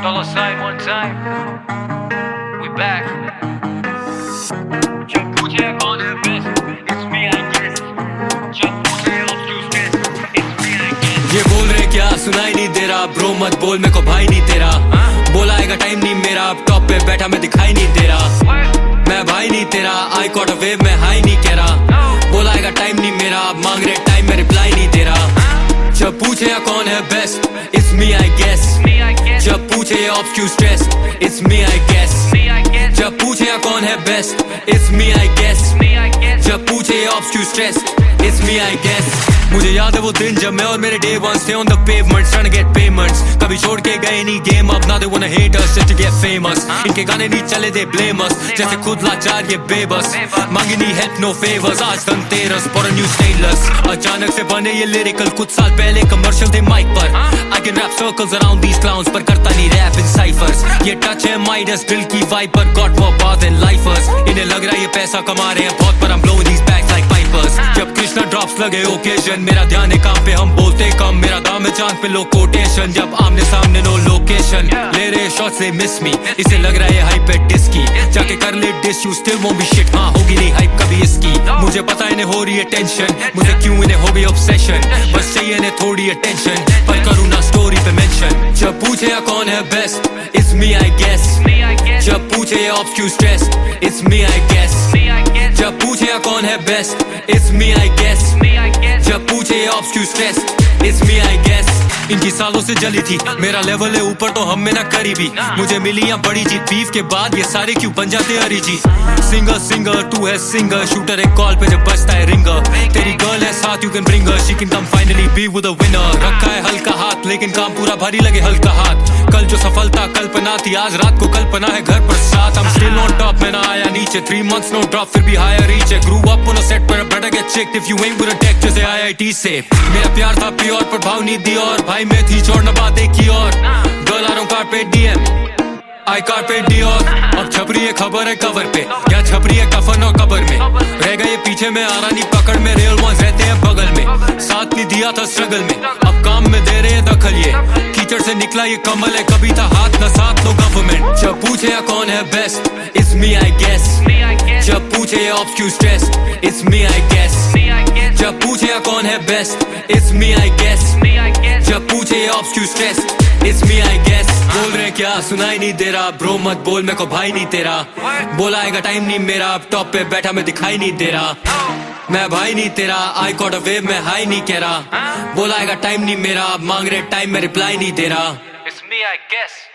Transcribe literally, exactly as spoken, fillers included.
Dollar sign one time. We back. जब पूछे कौन है best, it's me I guess. जब पूछे अब तू stress, it's me I guess. ये बोल रहे क्या सुनाई नहीं दे रहा, ब्रो मत बोल मेरे को भाई नहीं तेरा. बोला आएगा टाइम नहीं मेरा, अब टॉप पे बैठा मैं दिखाई नहीं दे रहा. मैं भाई नहीं तेरा, आई कॉट अ वेव मैं हाई नहीं कह रहा. बोला आएगा टाइम नहीं मेरा, अब मांग रहे टाइम मैं रिप्लाई नहीं दे रहा. जब पूछे या कौन है best, it's me I guess. जब पूछे या ऑफ क्यों stress, it's me I guess. जब पूछे या कौन है best, it's me I guess. जब पूछे या ऑफ क्यों stress, it's me I guess. मुझे याद है वो दिन जब मैं और मेरे डे वंस थे on the pavements trying to get payments. कभी छोड़ के गए नहीं गेम, अब now they wanna hate us just to get famous. इनके गाने नहीं चले they blame us, जैसे खुद लाचार ये बेबस. मांगी नहीं help no favors, आज Dhanteras for a new stainless. अचानक से बने ये lyrical, कुछ साल पहले कमर्शियल थे माइक पर. I can rap circles around these clowns, पर करता नहीं rap in ciphers. ये टच है माइडस दिल की वाइब पर, got more bar than lifers. इन्हें लग रहा है ये पैसा कमा रहे हैं बहुत, पर I'm blowing these bags like pipers. जब कृष्णा ड्रॉप्स लगे ओकेजन, मेरा ध्यान है काम पे हम बोलते कम. मेरा दाम है चांद पे लो कोटेशन, जब आमने सामने नो लोकेशन. ले रहे शॉट्स they miss me, इसे लग रहा है हाइप है डिस्की. जाके कर ले diss you still won't be shit, हाँ होगी नहीं हाइप कभी इसकी. मुझे पता इन्हें हो रही है टेंशन, मुझे क्यों इन्हें हो गई ऑब्सेशन. बस चाहिए इन्हें थोड़ी अटेंशन, पर करूँ ना स्टोरी पे मेंशन. जब पूछे या कौन है best, it's me I guess. जब पूछे या ऑफ क्यों stress, it's me I guess. जब पूछे या कौन है best, it's me I guess. जब पूछे या ऑफ क्यों stress, it's me I guess. इनकी सालों से जली थी, मेरा लेवल है ऊपर तो हम में ना करीबी. मुझे मिली या बड़ी जीत, बीफ के बाद ये सारे क्यों बन जाते अरिजी. सिंगर सिंगर तू है सिंगर, शूटर एक कॉल पे जब बजता है रिंगर. तेरी गर्ल है साथ, you can bring her, she can come finally be with a winner. रखा है हल्का हाथ लेकिन काम पूरा भारी लगे हल्का हाथ. कल जो सफलता कल्पना थी, आज रात को कल्पना है घर पर साथ. I'm still on top, मैं ना आया नीचे. Three months no drop, फिर भी higher reach है. Grew up on a set पर better get checked if you ain't with a tech जैसे I I T से. मेरा प्यार था प्योर पर भाव नहीं दी, और भाई मैं थी छोड़ना बात एक ही और. Girl I don't carpe diem, I carpe diem. अब छपरी है खबर है कवर पे, या छपरी है कफन और कबर में. रह गए पीछे में आ रहा नहीं पकड़ में, real ones रहते हैं बगल में. साथ नहीं दिया था स्ट्रगल में, अब काम में दे रहे हैं दखल. ये कीचड़ से निकला ये कमल है, कभी था हाथ न साथ नो गवर्नमेंट. जब पूछे या कौन है best, it's me I guess. जब पूछे या ऑफ क्यों stress, it's me I guess. जब पूछे या कौन है best, it's me I guess. जब पूछे या ऑफ क्यों stress, it's me I guess. बोल रहे क्या सुनाई नहीं दे रहा, ब्रो मत बोल मेरे को भाई नहीं तेरा. बोला आएगा टाइम नहीं मेरा, अब टॉप पे बैठा मैं दिखाई नहीं दे रहा. मैं भाई नहीं तेरा, आई कॉट अ वेव मैं हाई नहीं कह रहा. बोला आएगा टाइम नहीं मेरा, अब मांग रहे टाइम मैं रिप्लाई नहीं दे रहा. It's me I guess.